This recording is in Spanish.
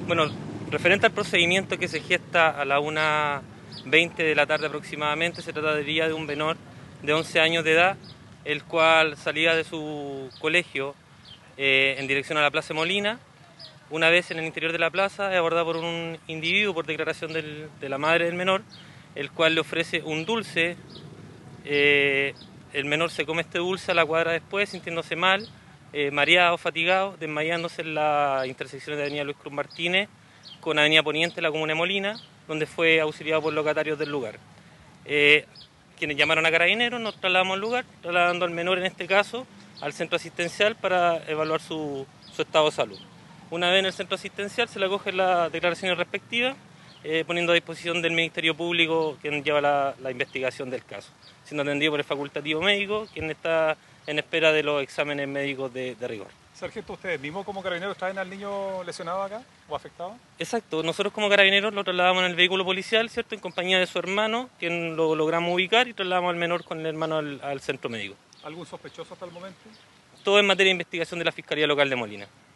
Bueno, referente al procedimiento que se gesta a la 1:20 de la tarde aproximadamente, se trataría de un menor de 11 años de edad, el cual salía de su colegio en dirección a la Plaza Molina. Una vez en el interior de la plaza es abordado por un individuo por declaración de la madre del menor, el cual le ofrece un dulce. El menor se come este dulce a la cuadra después, sintiéndose mal, mareado, fatigado, desmayándose en la intersección de Avenida Luis Cruz Martínez con Avenida Poniente, la comuna de Molina, donde fue auxiliado por locatarios del lugar. Quienes llamaron a Carabineros, nos trasladamos al lugar, trasladando al menor en este caso al centro asistencial para evaluar su estado de salud. Una vez en el centro asistencial se le acogen las declaraciones respectivas, poniendo a disposición del Ministerio Público quien lleva la investigación del caso, siendo atendido por el facultativo médico, quien está en espera de los exámenes médicos de rigor. Sargento, ¿ustedes mismos como carabineros traen al niño lesionado acá o afectado? Exacto, nosotros como carabineros lo trasladamos en el vehículo policial, ¿cierto?, en compañía de su hermano, quien lo logramos ubicar, y trasladamos al menor con el hermano al centro médico. ¿Algún sospechoso hasta el momento? Todo en materia de investigación de la Fiscalía Local de Molina.